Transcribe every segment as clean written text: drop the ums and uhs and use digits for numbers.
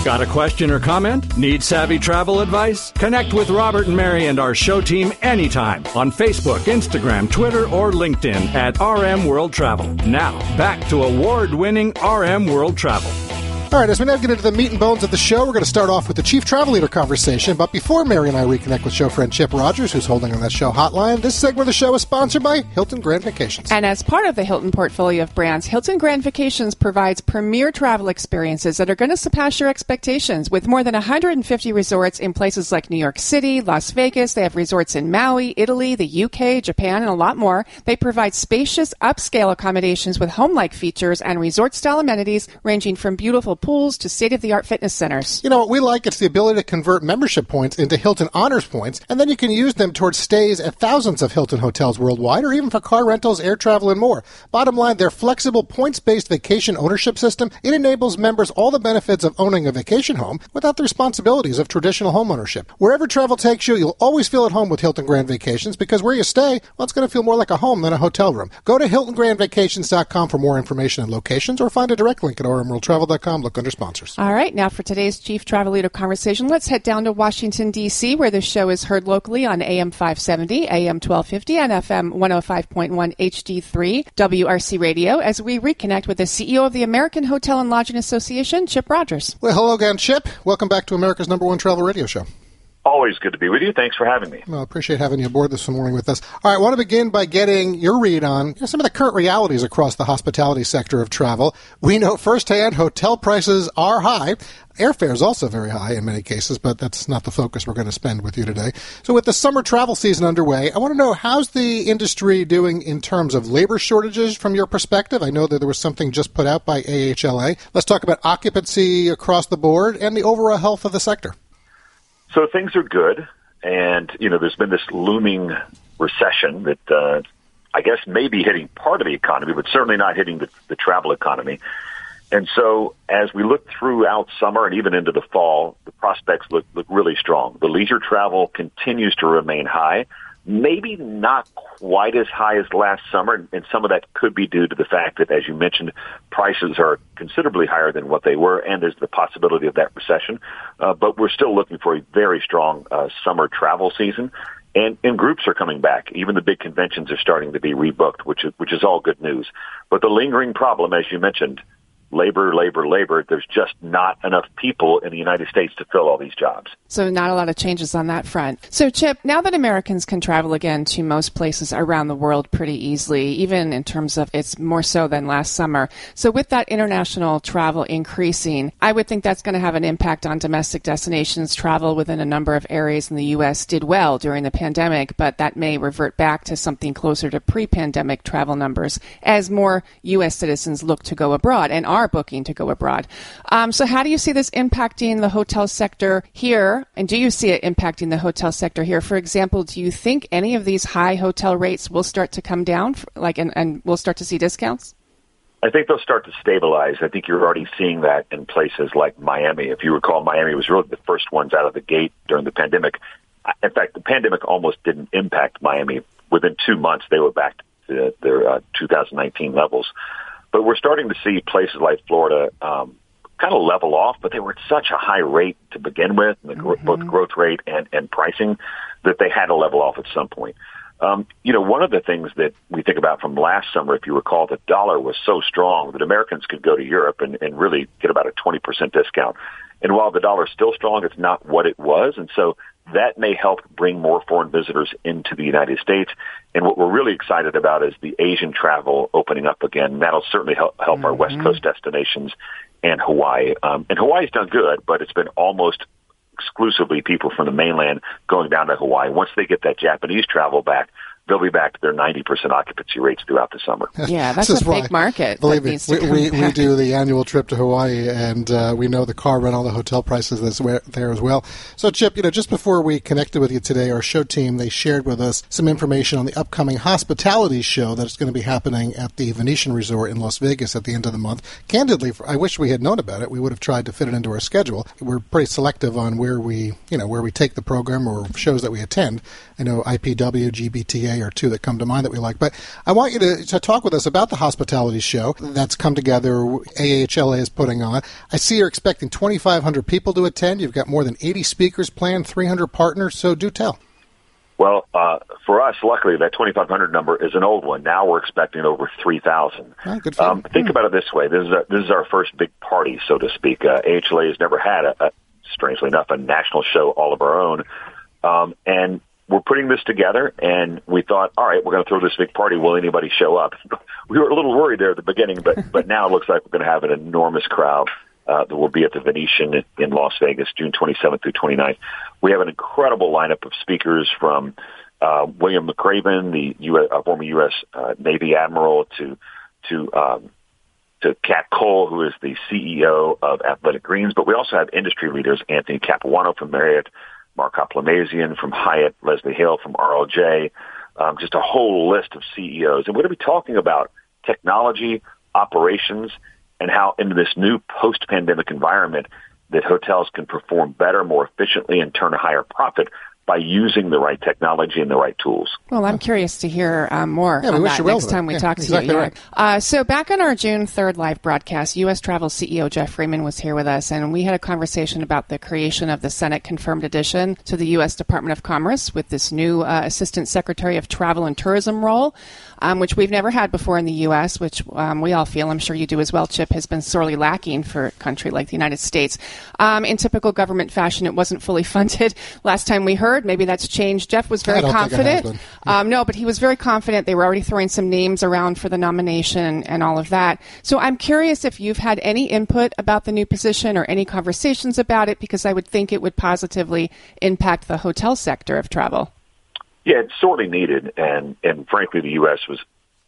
Got a question or comment? Need savvy travel advice? Connect with Robert and Mary and our show team anytime on Facebook, Instagram, Twitter, or LinkedIn at RM World Travel. Now, back to award-winning RM World Travel. All right, as we now get into the meat and bones of the show, we're going to start off with the Chief Travel Leader conversation. But before Mary and I reconnect with show friend Chip Rogers, who's holding on that show hotline, this segment of the show is sponsored by Hilton Grand Vacations. And as part of the Hilton portfolio of brands, Hilton Grand Vacations provides premier travel experiences that are going to surpass your expectations. With more than 150 resorts in places like New York City, Las Vegas, they have resorts in Maui, Italy, the UK, Japan, and a lot more. They provide spacious, upscale accommodations with home-like features and resort-style amenities ranging from beautiful pools to state-of-the-art fitness centers. You know what we like? It's the ability to convert membership points into Hilton Honors points, and then you can use them towards stays at thousands of Hilton hotels worldwide, or even for car rentals, air travel, and more. Bottom line, their flexible points-based vacation ownership system, it enables members all the benefits of owning a vacation home without the responsibilities of traditional home ownership. Wherever travel takes you, you'll always feel at home with Hilton Grand Vacations, because where you stay, well, it's going to feel more like a home than a hotel room. Go to HiltonGrandVacations.com for more information and locations, or find a direct link at rmworldtravel.com. Look under sponsors. All right, now for today's Chief Travel Leader conversation, let's head down to Washington, D.C., where the show is heard locally on AM 570, AM 1250, and FM 105.1 HD3 WRC Radio, as we reconnect with the CEO of the American Hotel and Lodging Association, Chip Rogers. Well, hello again, Chip. Welcome back to America's #1 travel radio show. Always good to be with you. Thanks for having me. Well, I appreciate having you aboard this morning with us. All right, I want to begin by getting your read on some of the current realities across the hospitality sector of travel. We know firsthand hotel prices are high. Airfare is also very high in many cases, but that's not the focus we're going to spend with you today. So with the summer travel season underway, I want to know, how's the industry doing in terms of labor shortages from your perspective? I know that there was something just put out by AHLA. Let's talk about occupancy across the board and the overall health of the sector. So things are good, and, there's been this looming recession that I guess may be hitting part of the economy, but certainly not hitting the travel economy. And so as we look throughout summer and even into the fall, the prospects look really strong. The leisure travel continues to remain high, maybe not quite as high as last summer, and some of that could be due to the fact that, as you mentioned, prices are considerably higher than what they were, and there's the possibility of that recession. But we're still looking for a very strong summer travel season, and groups are coming back. Even the big conventions are starting to be rebooked, which is all good news. But the lingering problem, as you mentioned, labor. There's just not enough people in the United States to fill all these jobs. So not a lot of changes on that front. So, Chip, now that Americans can travel again to most places around the world pretty easily, even in terms of it's more so than last summer. So with that international travel increasing, I would think that's going to have an impact on domestic destinations. Travel within a number of areas in the U.S. did well during the pandemic, but that may revert back to something closer to pre-pandemic travel numbers as more U.S. citizens look to go abroad and are booking to go abroad. So how do you see this impacting the hotel sector here? And do you see it impacting the hotel sector here? For example, do you think any of these high hotel rates will start to come down, and we'll start to see discounts? I think they'll start to stabilize. I think you're already seeing that in places like Miami. If you recall, Miami was really the first ones out of the gate during the pandemic. In fact, the pandemic almost didn't impact Miami. Within 2 months, they were back to their 2019 levels. But we're starting to see places like Florida kind of level off, but they were at such a high rate to begin with, both growth rate and pricing, that they had to level off at some point. One of the things that we think about from last summer, if you recall, the dollar was so strong that Americans could go to Europe and really get about a 20% discount. And while the dollar is still strong, it's not what it was. And so that may help bring more foreign visitors into the United States. And what we're really excited about is the Asian travel opening up again. That'll certainly help our West Coast destinations and Hawaii. And Hawaii's done good, but it's been almost exclusively people from the mainland going down to Hawaii. Once they get that Japanese travel back, they'll be back to their 90% occupancy rates throughout the summer. Yeah, that's a big market. Believe me, we do the annual trip to Hawaii, and we know the car rental, the hotel prices that's there as well. So, Chip, just before we connected with you today, our show team, they shared with us some information on the upcoming hospitality show that's going to be happening at the Venetian Resort in Las Vegas at the end of the month. Candidly, I wish we had known about it. We would have tried to fit it into our schedule. We're pretty selective on where we take the program or shows that we attend. I know IPW, GBTA, May or two that come to mind that we like. But I want you to talk with us about the hospitality show that's come together, AHLA is putting on. I see you're expecting 2,500 people to attend. You've got more than 80 speakers planned, 300 partners, so do tell. Well, for us, luckily, that 2,500 number is an old one. Now we're expecting over 3,000. Oh, good for you. Think about it this way. This is our first big party, so to speak. AHLA has never had, strangely enough, a national show all of our own. And we're putting this together, and we thought, all right, we're going to throw this big party. Will anybody show up? We were a little worried there at the beginning, but now it looks like we're going to have an enormous crowd. That will be at the Venetian in Las Vegas, June 27th through 29th. We have an incredible lineup of speakers from William McRaven, the former U.S. Navy admiral, to Kat Cole, who is the CEO of Athletic Greens. But we also have industry leaders, Anthony Capuano from Marriott, Mark Hoplamazian from Hyatt, Leslie Hale from RLJ, just a whole list of CEOs. And we're going to be talking about technology, operations, and how in this new post-pandemic environment that hotels can perform better, more efficiently, and turn a higher profit by using the right technology and the right tools. Well, I'm curious to hear more on that next time we talk to exactly you. Right. So back on our June 3rd live broadcast, U.S. Travel CEO Jeff Freeman was here with us, and we had a conversation about the creation of the Senate-confirmed addition to the U.S. Department of Commerce with this new Assistant Secretary of Travel and Tourism role, which we've never had before in the U.S., which we all feel, I'm sure you do as well, Chip, has been sorely lacking for a country like the United States. In typical government fashion, it wasn't fully funded last time we heard. Maybe that's changed. Jeff was very confident. No, but he was very confident. They were already throwing some names around for the nomination and all of that. So I'm curious if you've had any input about the new position or any conversations about it, because I would think it would positively impact the hotel sector of travel. Yeah, it's sorely needed, and frankly, the U.S. was,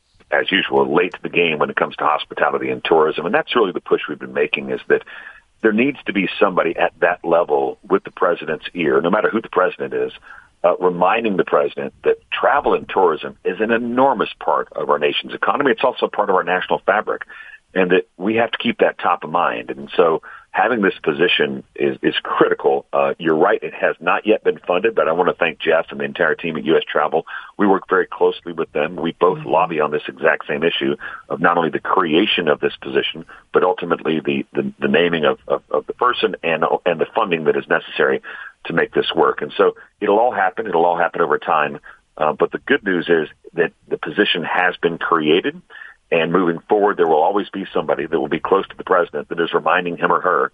as usual, late to the game when it comes to hospitality and tourism, and that's really the push we've been making, is that there needs to be somebody at that level with the president's ear, no matter who the president is, reminding the president that travel and tourism is an enormous part of our nation's economy. It's also part of our national fabric, and that we have to keep that top of mind. And so having this position is critical. You're right, it has not yet been funded, but I want to thank Jeff and the entire team at U.S. Travel. We work very closely with them. We both lobby on this exact same issue of not only the creation of this position, but ultimately the naming of the person and the funding that is necessary to make this work. And so it'll all happen. It'll all happen over time. But the good news is that the position has been created. And moving forward, there will always be somebody that will be close to the president that is reminding him or her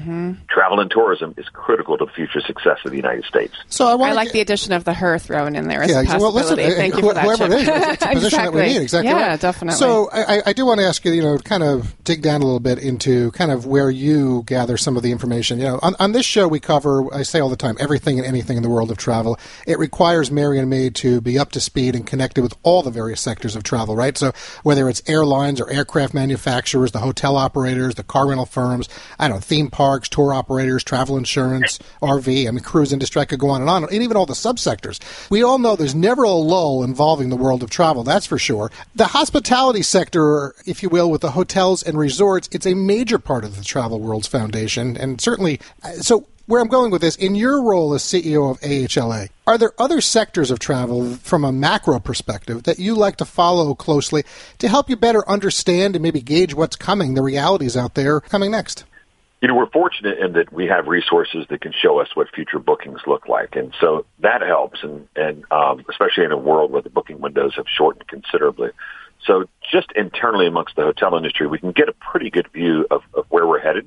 travel and tourism is critical to the future success of the United States. So I like the addition of the her thrown in there as a possibility. Well, listen, Thank you for that, whoever it is, it's a position that we need. Exactly yeah, right. Definitely. So I do want to ask you, kind of dig down a little bit into kind of where you gather some of the information. On this show we cover, I say all the time, everything and anything in the world of travel. It requires Mary and me to be up to speed and connected with all the various sectors of travel, right? So whether it's airlines or aircraft manufacturers, the hotel operators, the car rental firms, theme parks, tour operators, travel insurance, RV, cruise industry, I could go on, and even all the subsectors. We all know there's never a lull involving the world of travel, that's for sure. The hospitality sector, if you will, with the hotels and resorts, it's a major part of the Travel World's foundation, and certainly, so where I'm going with this, in your role as CEO of AHLA, are there other sectors of travel from a macro perspective that you like to follow closely to help you better understand and maybe gauge what's coming, the realities out there coming next? We're fortunate in that we have resources that can show us what future bookings look like. And so that helps, and especially in a world where the booking windows have shortened considerably. So just internally amongst the hotel industry, we can get a pretty good view of where we're headed.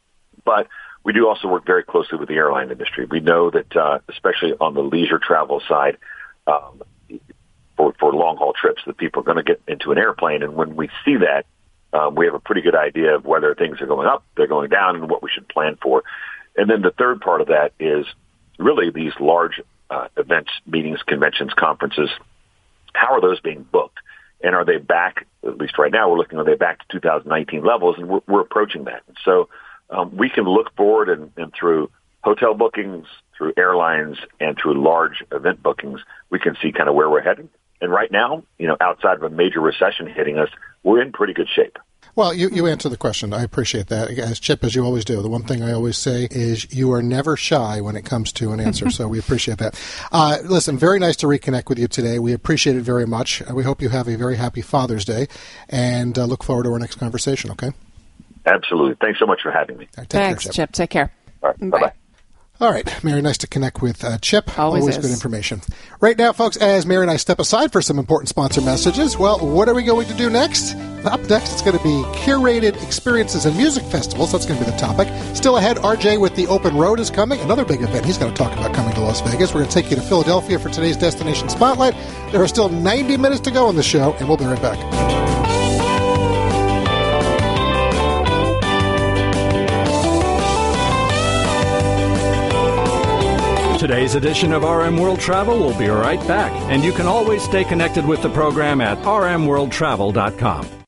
But we do also work very closely with the airline industry. We know that, especially on the leisure travel side, for long-haul trips, that people are going to get into an airplane. And when we see that, we have a pretty good idea of whether things are going up, they're going down, and what we should plan for. And then the third part of that is really these large events, meetings, conventions, conferences. How are those being booked? And are they back, at least right now, are they back to 2019 levels? And we're approaching that. And so we can look forward and through hotel bookings, through airlines, and through large event bookings, we can see kind of where we're headed. And right now, outside of a major recession hitting us, we're in pretty good shape. Well, you answer the question. I appreciate that. As Chip, as you always do, the one thing I always say is you are never shy when it comes to an answer, so we appreciate that. Listen, very nice to reconnect with you today. We appreciate it very much. We hope you have a very happy Father's Day, and look forward to our next conversation, okay? Absolutely. Thanks so much for having me. Right, Thanks, care, Chip. Take care. All right. Bye-bye. All right, Mary, nice to connect with Chip. Always good information. Right now, folks, as Mary and I step aside for some important sponsor messages, well, what are we going to do next? Up next, it's going to be curated experiences and music festivals. That's going to be the topic. Still ahead, RJ with the Open Road is coming. Another big event. He's going to talk about coming to Las Vegas. We're going to take you to Philadelphia for today's Destination Spotlight. There are still 90 minutes to go on the show, and we'll be right back. Today's edition of RM World Travel will be right back, and you can always stay connected with the program at rmworldtravel.com.